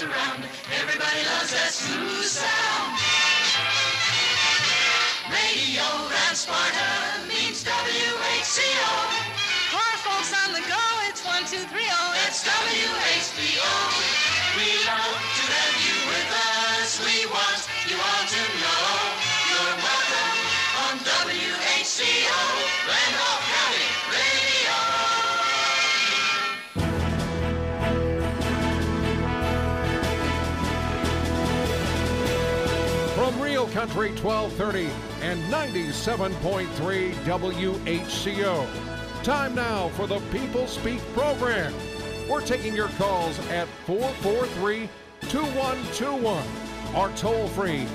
around. Everybody loves that smooth sound. Radio and Sparta means WHCO. For folks on the go, it's 1230. It's WHBO. We love to have you with us. We want you all to know you're welcome on WHCO, Randolph County Radio. From Real Country 1230 and 97.3 WHCO. Time now for the People Speak program. We're taking your calls at 443-2121 or toll free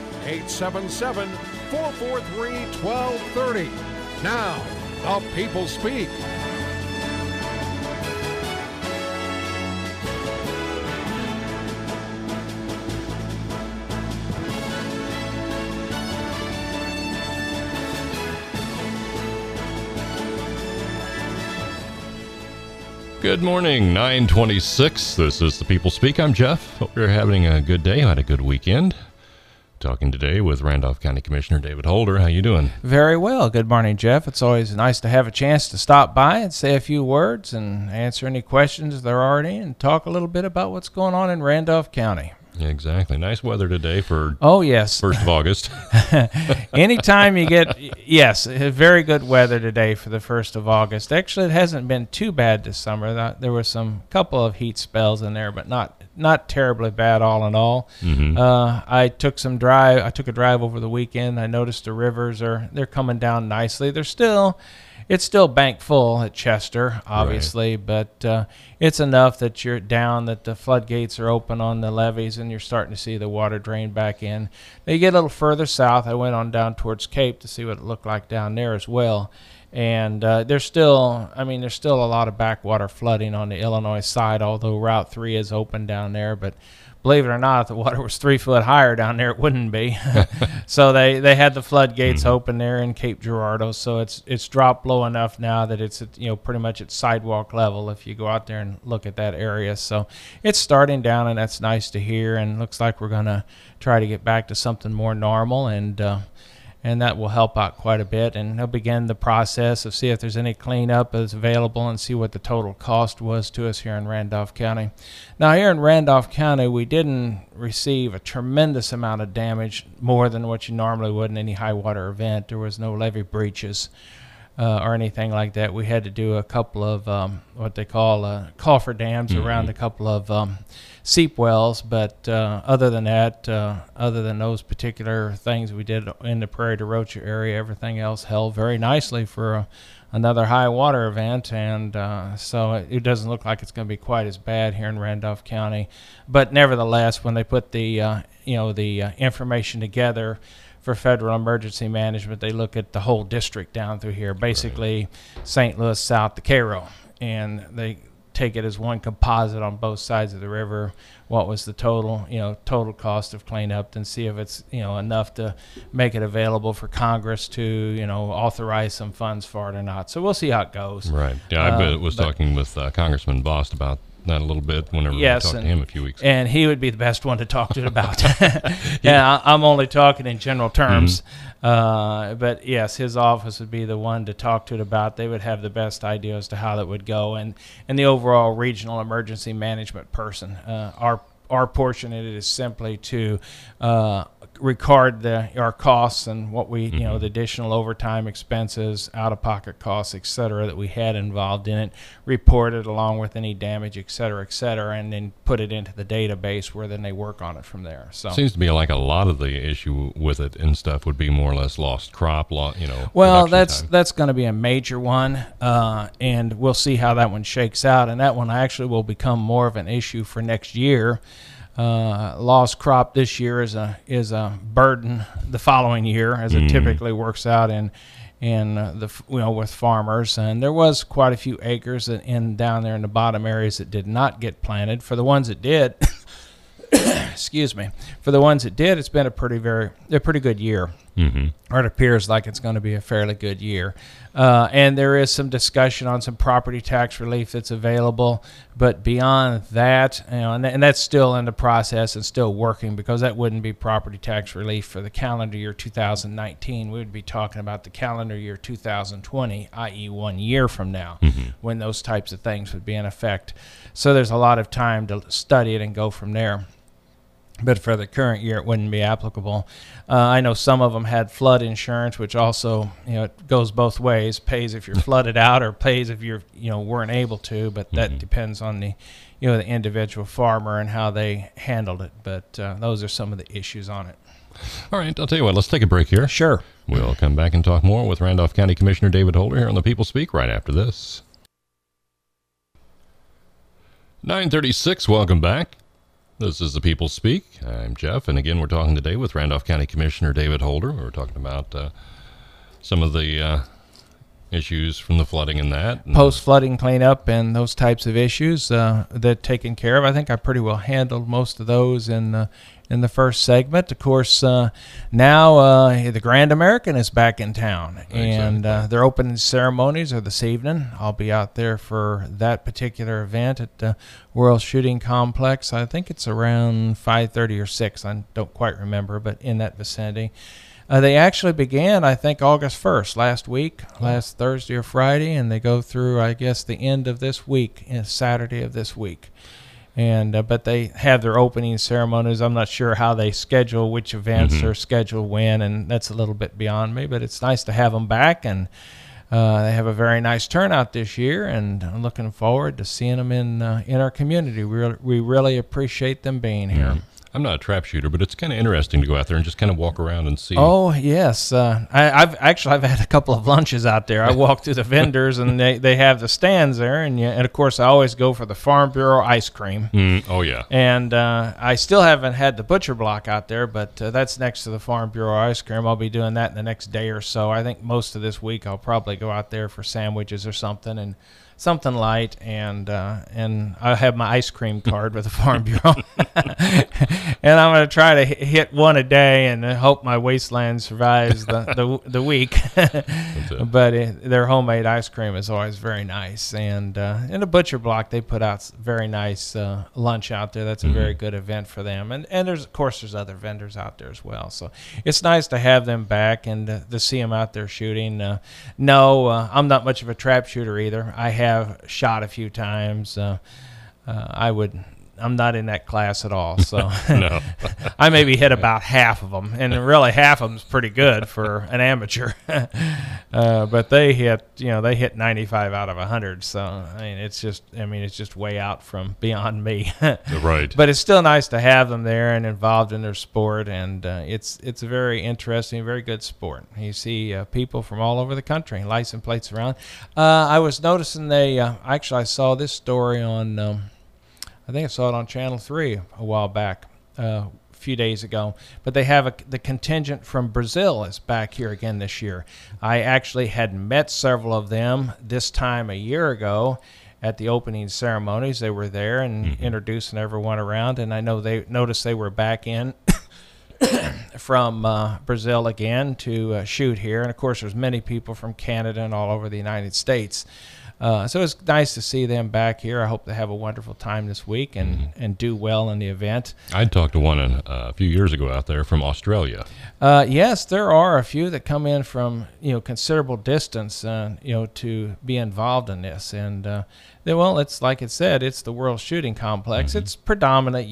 877-443-1230. Now, the People Speak. Good morning, 9:26. This is the People Speak. I'm Jeff. Hope you're having a good day. Had a good weekend. Talking today with Randolph County Commissioner David Holder. How you doing? Very well. Good morning, Jeff. It's always nice to have a chance to stop by and say a few words and answer any questions there are any and talk a little bit about what's going on in Randolph County. Exactly. Nice weather today for yes, 1st of August. Anytime you get, yes, very good weather today for the 1st of August. Actually, it hasn't been too bad this summer. There were some couple of heat spells in there, but not terribly bad all in all. Mm-hmm. I took a drive over the weekend. I noticed the rivers they're coming down nicely. It's still bank full at Chester, obviously, right. But it's enough that you're down, that the floodgates are open on the levees, and you're starting to see the water drain back in. Now you get a little further south. I went on down towards Cape to see what it looked like down there as well. And there's still a lot of backwater flooding on the Illinois side, although Route 3 is open down there. But believe it or not, if the water was 3 foot higher down there, it wouldn't be. So they had the floodgates open there in Cape Girardeau. So it's dropped low enough now that it's pretty much at sidewalk level if you go out there and look at that area. So it's starting down, and that's nice to hear. And looks like we're going to try to get back to something more normal, and that will help out quite a bit. And they'll begin the process of see if there's any cleanup that's available and see what the total cost was to us here in Randolph County. Now, here in Randolph County, we didn't receive a tremendous amount of damage, more than what you normally would in any high water event. There was no levee breaches or anything like that. We had to do a couple of what they call coffer dams around a couple of seep wells, but other than that, other than those particular things we did in the Prairie du Rocher area, everything else held very nicely for another high water event, and so it doesn't look like it's going to be quite as bad here in Randolph County. But nevertheless, when they put the information together for federal emergency management, they look at the whole district down through here, basically St. Louis south to Cairo, and they take it as one composite on both sides of the river. What was the total cost of cleanup, and see if it's enough to make it available for Congress to authorize some funds for it or not. So we'll see how it goes. Right. Yeah, I was talking with Congressman Bost about that a little bit whenever we talked to him a few weeks ago. And he would be the best one to talk to it about. Yeah, I'm only talking in general terms. But yes, his office would be the one to talk to it about. They would have the best idea as to how that would go, and the overall regional emergency management person. Our portion of it is simply to record our costs and what we, the additional overtime expenses, out-of-pocket costs, et cetera, that we had involved in it, report it along with any damage, et cetera, and then put it into the database where then they work on it from there. So seems to be like a lot of the issue with it and stuff would be more or less lost crop, Well, that's going to be a major one, and we'll see how that one shakes out, and that one actually will become more of an issue for next year. Lost crop this year is a burden the following year, as it typically works out in with farmers. And there was quite a few acres down there in the bottom areas that did not get planted. For the ones that did, excuse me, for the ones that did, it's been a pretty good year. Or it appears like it's going to be a fairly good year. And there is some discussion on some property tax relief that's available. But beyond that, and that's still in the process and still working, because that wouldn't be property tax relief for the calendar year 2019. We would be talking about the calendar year 2020, i.e. 1 year from now, when those types of things would be in effect. So there's a lot of time to study it and go from there. But for the current year, it wouldn't be applicable. I know some of them had flood insurance, which also, it goes both ways. Pays if you're flooded out, or pays if you're, weren't able to. But that depends on the, the individual farmer and how they handled it. But those are some of the issues on it. All right, I'll tell you what. Let's take a break here. Sure. We'll come back and talk more with Randolph County Commissioner David Holder here on the People Speak right after this. 9:36. Welcome back. This is the People Speak. I'm Jeff, and again, we're talking today with Randolph County Commissioner David Holder. We're talking about some of the issues from the flooding and that. Post-flooding cleanup and those types of issues that taken care of. I think I pretty well handled most of those in the first segment. Of course, now the Grand American is back in town, and their opening ceremonies are this evening. I'll be out there for that particular event at the World Shooting Complex. I think it's around 5:30 or 6. I don't quite remember, but in that vicinity. They actually began, I think, August 1st, last Thursday or Friday, and they go through, I guess, the end of this week, Saturday of this week. And but they have their opening ceremonies. I'm not sure how they schedule which events are scheduled when, and that's a little bit beyond me. But it's nice to have them back, and they have a very nice turnout this year, and I'm looking forward to seeing them in our community. We really appreciate them being here. I'm not a trap shooter, but it's kind of interesting to go out there and just kind of walk around and see. Oh, yes. I've had a couple of lunches out there. I walk through the vendors, and they have the stands there. And of course, I always go for the Farm Bureau ice cream. Oh, yeah. And I still haven't had the Butcher Block out there, but that's next to the Farm Bureau ice cream. I'll be doing that in the next day or so. I think most of this week I'll probably go out there for sandwiches or something, and something light, and I have my ice cream card with the Farm Bureau, and I'm going to try to hit one a day and hope my wasteland survives the week. But their homemade ice cream is always very nice, and in the Butcher Block they put out very nice lunch out there. That's a very good event for them, and there's other vendors out there as well. So it's nice to have them back and to see them out there shooting. No, I'm not much of a trap shooter either. I have shot a few times. I'm not in that class at all, so No. I maybe hit about half of them, and really half of them is pretty good for an amateur. But they hit 95 out of 100. So I mean, it's just way out from beyond me. Right. But it's still nice to have them there and involved in their sport, and it's a very interesting, very good sport. You see people from all over the country, license plates around. I was noticing I saw this story on. I think I saw it on Channel 3 a while back, a few days ago. But they have the contingent from Brazil is back here again this year. I actually had met several of them this time a year ago at the opening ceremonies. They were there and introducing everyone around. And I know they noticed they were back in from Brazil again to shoot here. And, of course, there's many people from Canada and all over the United States. So it's nice to see them back here. I hope they have a wonderful time this week and do well in the event. I talked to one a few years ago out there from Australia. Yes, there are a few that come in from considerable distance to be involved in this. And it's like it said, it's the World Shooting Complex. It's predominantly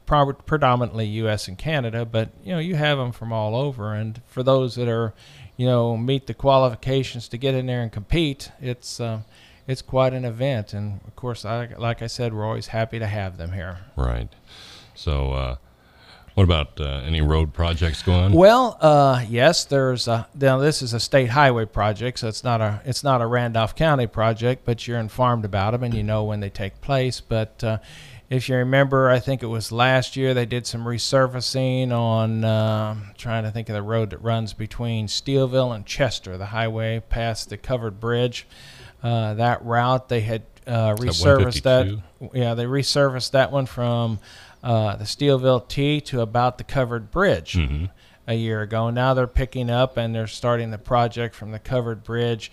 U.S. and Canada, but you have them from all over. And for those that are meet the qualifications to get in there and compete, it's quite an event, and of course, like I said, we're always happy to have them here. Right. So, what about any road projects going on? Well, yes, there's. Now this is a state highway project, so it's not a Randolph County project, but you're informed about them and you know when they take place. But if you remember, I think it was last year they did some resurfacing on. Trying to think of the road that runs between Steelville and Chester, the highway past the covered bridge. That route they had resurfaced that. Yeah, they resurfaced that one from the Steelville T to about the covered bridge a year ago. Now they're picking up and they're starting the project from the covered bridge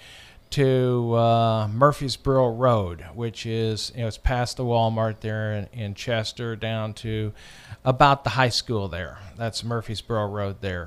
to Murfreesboro Road, which is, it's past the Walmart there in Chester down to about the high school there. That's Murfreesboro Road there.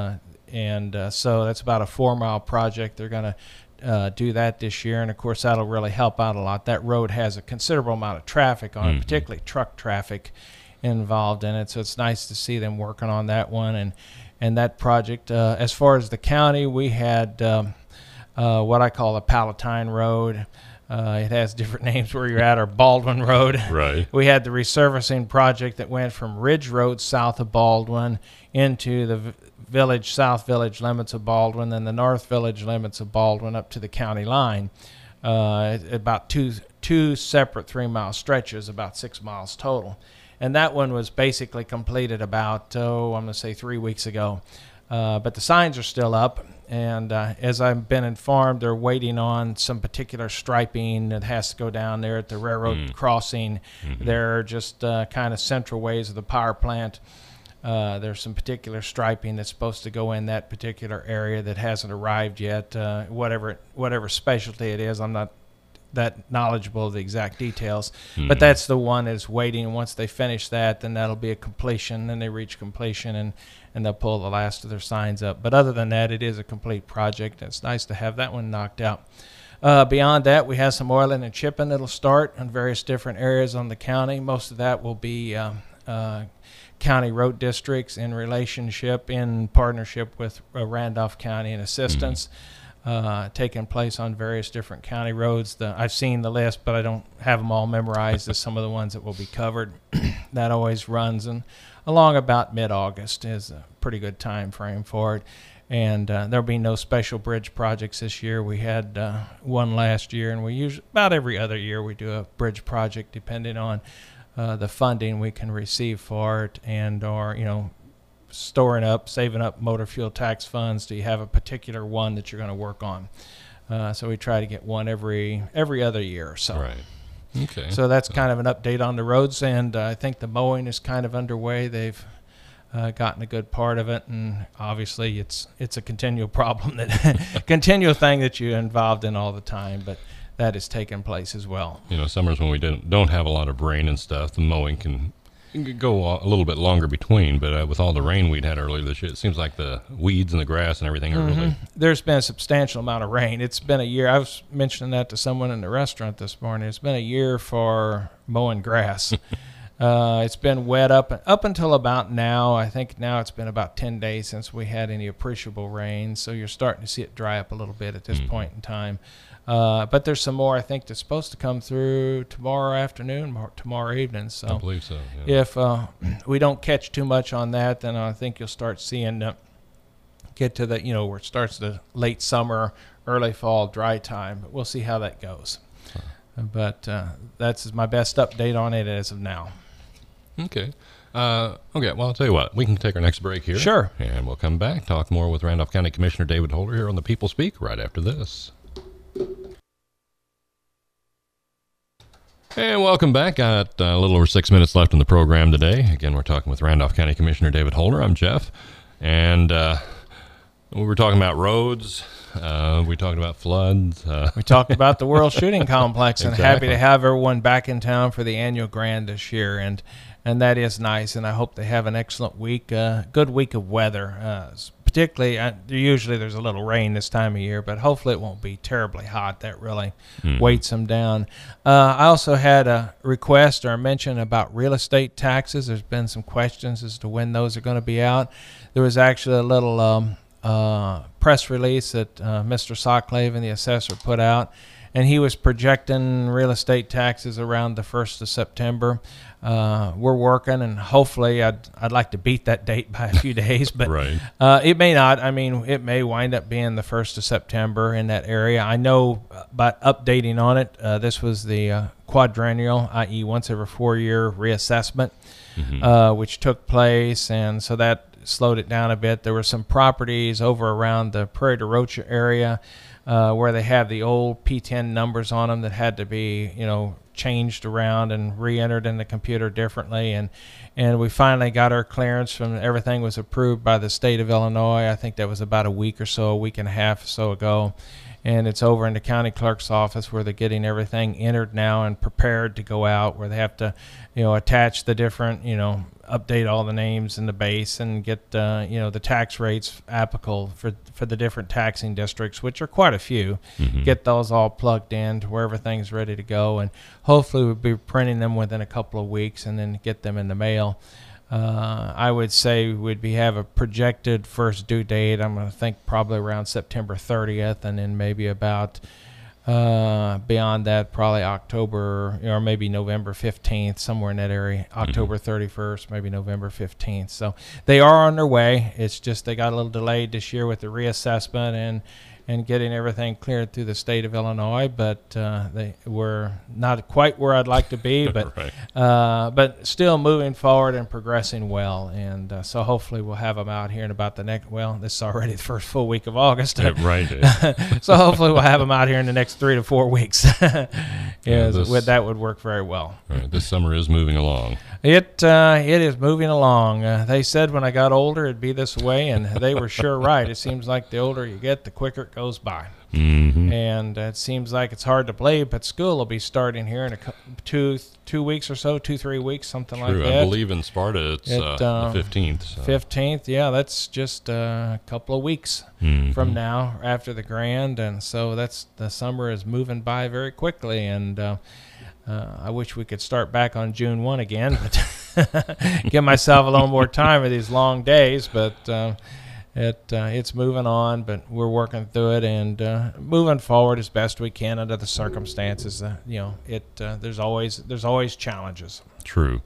So that's about a 4-mile project. They're going to do that this year, and of course that'll really help out a lot. That road has a considerable amount of traffic on it, particularly truck traffic involved in it, so it's nice to see them working on that one and that project. As far as the county, we had what I call the Palatine Road. It has different names where you're at, or Baldwin Road. Right. We had the resurfacing project that went from Ridge Road south of Baldwin into the South Village limits of Baldwin, and the North Village limits of Baldwin up to the county line. About two separate 3-mile stretches, about 6 miles total. And that one was basically completed about, I'm going to say 3 weeks ago. But the signs are still up, and as I've been informed, they're waiting on some particular striping that has to go down there at the railroad crossing. They're just kind of central ways of the power plant. There's some particular striping that's supposed to go in that particular area that hasn't arrived yet. Whatever specialty it is, I'm not that knowledgeable of the exact details, but that's the one that's waiting. Once they finish that, then that'll be a completion. Then they reach completion, and they'll pull the last of their signs up. But other than that, it is a complete project. It's nice to have that one knocked out. Beyond that, we have some oiling and chipping that'll start in various different areas on the county. Most of that will be county road districts in partnership with Randolph County and assistance. Taking place on various different county roads. I've seen the list, but I don't have them all memorized as some of the ones that will be covered. That always runs along about mid-August is a pretty good time frame for it. And there'll be no special bridge projects this year. We had one last year, and we usually, about every other year, we do a bridge project depending on the funding we can receive for it, or saving up motor fuel tax funds. Do you have a particular one that you're going to work on? So we try to get one every other year or so. Right. Okay. So that's kind of an update on the roads, and I think the mowing is kind of underway. They've gotten a good part of it, and obviously it's a continual problem, continual thing that you're involved in all the time, but that is taking place as well. Summers when we don't have a lot of rain and stuff, the mowing can go a little bit longer between, but with all the rain we'd had earlier this year, it seems like the weeds and the grass and everything are really... There's been a substantial amount of rain. It's been a year. I was mentioning that to someone in the restaurant this morning. It's been a year for mowing grass. It's been wet up until about now. I think now it's been about 10 days since we had any appreciable rain, so you're starting to see it dry up a little bit at this point in time. But there's some more, I think, that's supposed to come through tomorrow afternoon, tomorrow evening. So I believe so. Yeah. If we don't catch too much on that, then I think you'll start seeing get to the where it starts the late summer, early fall dry time. But we'll see how that goes. But that's my best update on it as of now. Okay. Well, I'll tell you what. We can take our next break here. Sure. And we'll come back, talk more with Randolph County Commissioner David Holder here on the People Speak right after this. And welcome back. Got a little over 6 minutes left in the program today. Again, we're talking with Randolph County Commissioner David Holder. I'm Jeff. And we were talking about roads. We talked about floods. We talked about the World Shooting Complex, and Exactly. happy to have everyone back in town for the annual grand this year. And that is nice, and I hope they have an excellent week, good week of weather. Particularly, usually there's a little rain this time of year, but hopefully it won't be terribly hot. That really weights them down. I also had a request or a mention about real estate taxes. There's been some questions as to when those are going to be out. There was actually a little press release that Mr. Socklave and the assessor put out, and he was projecting real estate taxes around the 1st of September. We're working, and hopefully I'd like to beat that date by a few days, but Right. It may not. I mean, it may wind up being the 1st of September in that area. I know about updating on it. This was the quadrennial, i.e. once every 4-year reassessment, which took place, and so that slowed it down a bit. There were some properties over around the Prairie du Rocher area where they have the old P10 numbers on them that had to be, changed around and re-entered in the computer differently, and we finally got our clearance from everything was approved by the state of Illinois. I think that was about a week and a half or so ago. And it's over in the county clerk's office where they're getting everything entered now and prepared to go out, where they have to, attach the different, update all the names in the base and get, the tax rates applicable for the different taxing districts, which are quite a few. Get those all plugged in to where everything's ready to go. And hopefully we'll be printing them within a couple of weeks and then get them in the mail. I would say have a projected first due date. I'm going to think probably around September 30th, and then maybe about beyond that, probably October or maybe November 15th, somewhere in that area. October 31st, maybe November 15th. So they are on their way. It's just they got a little delayed this year with the reassessment and getting everything cleared through the state of Illinois, but they were not quite where I'd like to be, but Right. But still moving forward and progressing well, and so hopefully we'll have them out here in about this is already the first full week of August. Right. So hopefully we'll have them out here in the next 3 to 4 weeks. That would work very well. Right. This summer is moving along. It is moving along. They said when I got older it'd be this way, and they were sure right. It seems like the older you get, the quicker it goes by. And it seems like it's hard to believe, but school will be starting here in 2 weeks or so, 2-3 weeks, something True. like that. I believe in Sparta it's the 15th. So. 15th, yeah, that's just a couple of weeks from now after the Grand, and so the summer is moving by very quickly, and I wish we could start back on June 1 again, but give myself a little more time with these long days, but it's moving on, but we're working through it and moving forward as best we can under the circumstances. There's always challenges. True.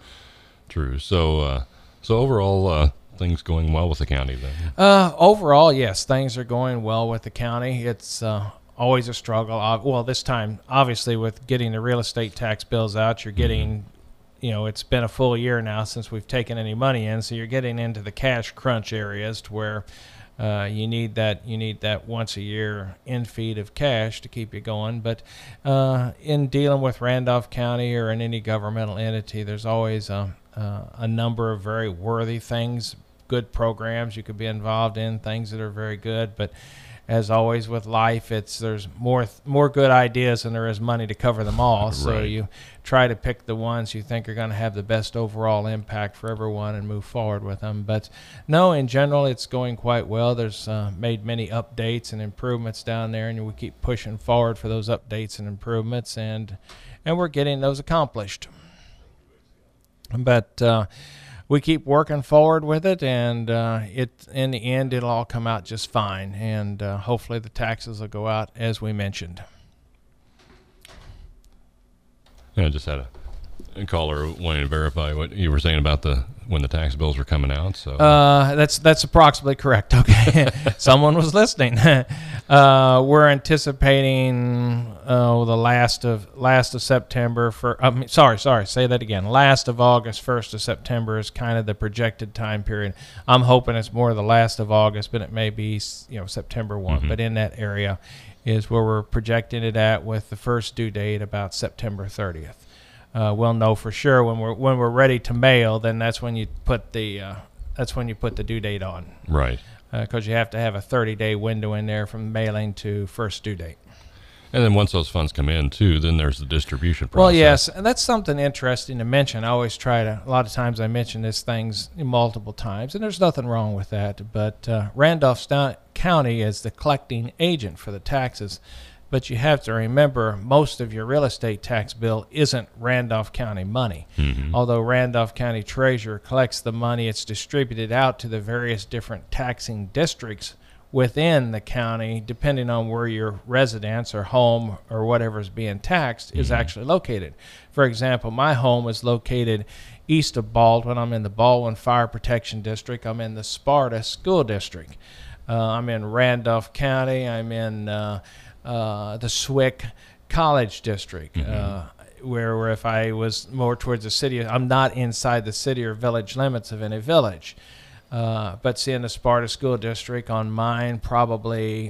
So overall, things going well with the county then? Overall, yes, things are going well with the county. It's always a struggle. Well, this time, obviously, with getting the real estate tax bills out, you're getting, it's been a full year now since we've taken any money in, so you're getting into the cash crunch areas to where you need that once a year infeed of cash to keep you going. But in dealing with Randolph County or in any governmental entity, there's always a number of very worthy things, good programs you could be involved in, things that are very good, but as always with life, there's more good ideas than there is money to cover them all. So Right. you try to pick the ones you think are going to have the best overall impact for everyone and move forward with them. But no, in general, it's going quite well. There's made many updates and improvements down there, and we keep pushing forward for those updates and improvements, and we're getting those accomplished. But we keep working forward with it, and in the end, it'll all come out just fine, and hopefully the taxes will go out as we mentioned. Yeah, I just had a caller wanting to verify what you were saying about when the tax bills were coming out. So That's approximately correct. Okay, someone was listening. We're anticipating the last of September. Say that again. Last of August, 1st of September is kind of the projected time period. I'm hoping it's more the last of August, but it may be September 1. But in that area is where we're projecting it at, with the first due date about September 30th. We'll know for sure when we're ready to mail. Then that's when you put the due date on. Right. Because you have to have a 30-day window in there from mailing to first due date. And then once those funds come in too, then there's the distribution process. Well, yes, and that's something interesting to mention. I always a lot of times I mention these things multiple times, and there's nothing wrong with that. But Randolph County is the collecting agent for the taxes. But you have to remember, most of your real estate tax bill isn't Randolph County money. Although Randolph County Treasurer collects the money, it's distributed out to the various different taxing districts within the county, depending on where your residence or home or whatever is being taxed is actually located. For example, my home is located east of Baldwin. I'm in the Baldwin Fire Protection District. I'm in the Sparta School District. I'm in Randolph County. I'm in the Swick College District, where if I was more towards the city, I'm not inside the city or village limits of any village. But see, in the Sparta School District, on mine, probably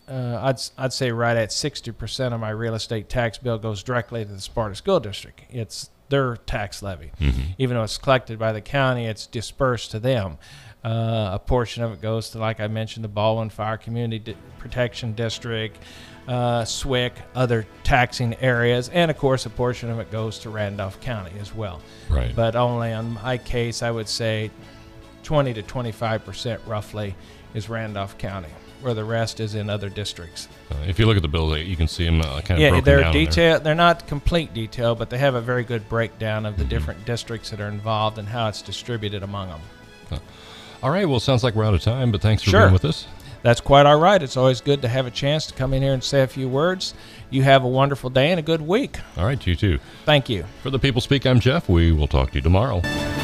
I'd say right at 60% of my real estate tax bill goes directly to the Sparta School District. It's their tax levy. Even though it's collected by the county, it's dispersed to them. A portion of it goes to, like I mentioned, the Baldwin Fire Community Protection District, SWIC, other taxing areas, and of course a portion of it goes to Randolph County as well. Right. But only on my case, I would say 20 to 25% roughly is Randolph County, where the rest is in other districts. If you look at the bills, you can see them kind of Yeah, broken they're down in there. detailed. They're not complete detail, but they have a very good breakdown of the different districts that are involved and how it's distributed among them. All right, well, it sounds like we're out of time, but thanks for Sure. being with us. That's quite all right. It's always good to have a chance to come in here and say a few words. You have a wonderful day and a good week. All right, you too. Thank you. For the People Speak, I'm Jeff. We will talk to you tomorrow.